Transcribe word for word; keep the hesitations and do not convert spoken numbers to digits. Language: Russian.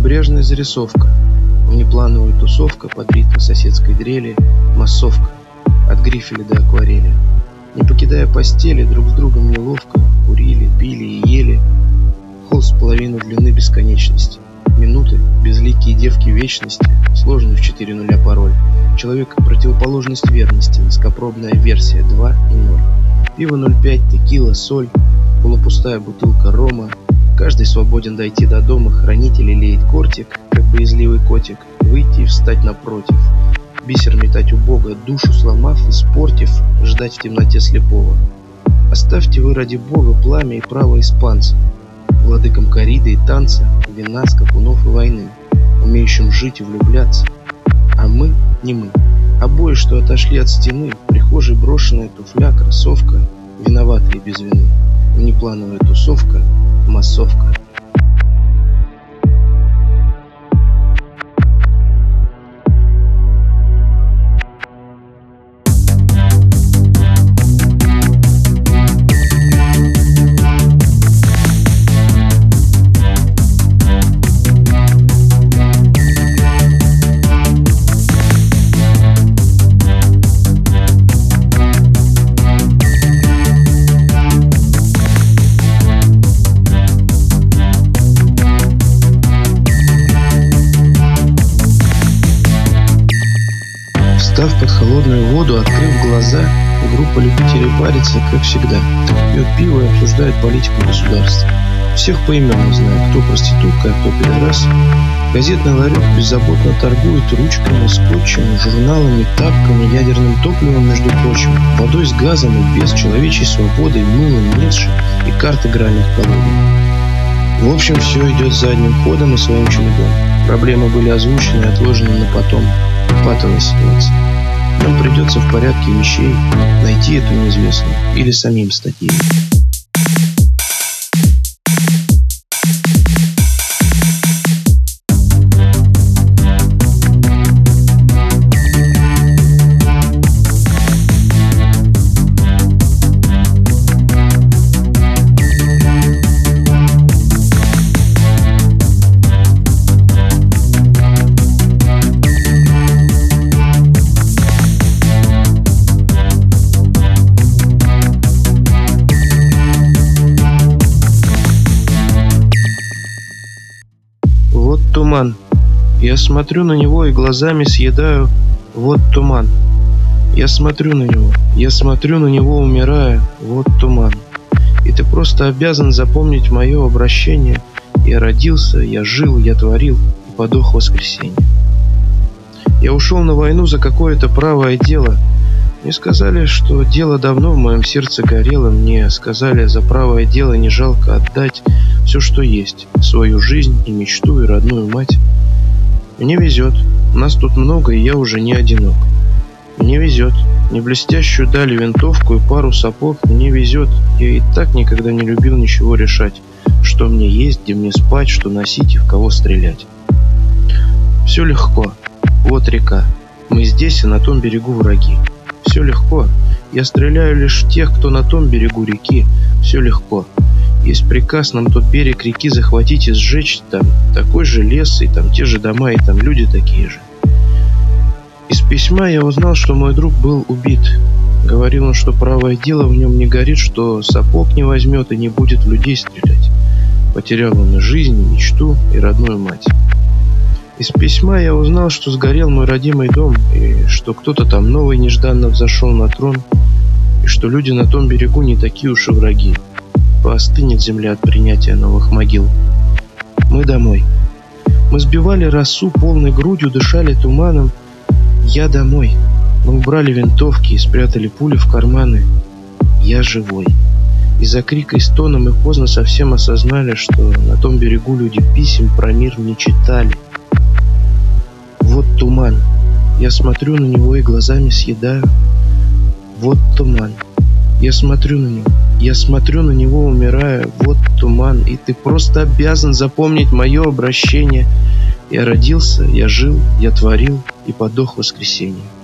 Небрежная зарисовка, внеплановая тусовка под ритм соседской дрели, массовка, от грифеля до акварели. Не покидая постели, друг с другом неловко курили, пили и ели. Холст половину длины бесконечности. Минуты, безликие девки вечности, сложный в четыре нуля пароль. Человек — противоположность верности, низкопробная версия два и ноль. Пиво ноль пять, текила, соль, полупустая бутылка рома. Каждый свободен дойти до дома, хранитель леет кортик, как боязливый котик, выйти и встать напротив. Бисер метать у Бога, душу сломав, испортив, ждать в темноте слепого. Оставьте вы ради Бога пламя и право испанца, владыкам кориды и танца, вина, скакунов и войны, умеющим жить и влюбляться. А мы не мы, обои, что отошли от стены, в прихожей брошенная туфля, кроссовка, виноватые без вины, внеплановая тусовка, массовка. Встав под холодную воду, открыв глаза, группа любителей париться, как всегда, пьет пиво и обсуждает политику государства. Всех поименно знаю, кто проститутка, а кто пидорас. Газетный ларек беззаботно торгует ручками, скотчем, журналами, тапками, ядерным топливом, между прочим, водой с газом и без, человечьей свободой, мылом, Ницше и карт игральных колоды. В общем, все идет задним ходом и своим чередом. Проблемы были озвучены и отложены на потом. Патовая ситуация. Нам придется в порядке вещей найти эту неизвестную или самим стать ей. Вот туман. Я смотрю на него и глазами съедаю. Вот туман. Я смотрю на него. Я смотрю на него, умирая. Вот туман. И ты просто обязан запомнить мое обращение. Я родился, я жил, я творил и подох в воскресенье. Я ушел на войну за какое-то правое дело. Мне сказали, что дело давно в моем сердце горело. Мне сказали, за правое дело не жалко отдать все, что есть, свою жизнь и мечту, и родную мать. Мне везет, нас тут много, и я уже не одинок. Мне везет, не блестящую дали винтовку и пару сапог. Мне везет, я и так никогда не любил ничего решать, что мне есть, где мне спать, что носить и в кого стрелять. Все легко, вот река, мы здесь и на том берегу враги. Все легко, я стреляю лишь в тех, кто на том берегу реки. Все легко. Есть приказ нам тот берег реки захватить и сжечь. Там такой же лес, и там те же дома, и там люди такие же. Из письма я узнал, что мой друг был убит. Говорил он, что правое дело в нем не горит, что сапог не возьмет и не будет в людей стрелять. Потерял он и жизнь, и мечту, и родную мать. Из письма я узнал, что сгорел мой родимый дом, и что кто-то там новый нежданно взошел на трон, и что люди на том берегу не такие уж и враги. Поостынет земля от принятия новых могил. Мы домой. Мы сбивали росу полной грудью, дышали туманом. Я домой. Мы убрали винтовки и спрятали пули в карманы. Я живой. Из-за крика и стона мы поздно совсем осознали, что на том берегу люди писем про мир не читали. Вот туман. Я смотрю на него и глазами съедаю. Вот туман. Я смотрю на него. Я смотрю на него, умирая. Вот туман. И ты просто обязан запомнить мое обращение. Я родился, я жил, я творил и подох в воскресенье.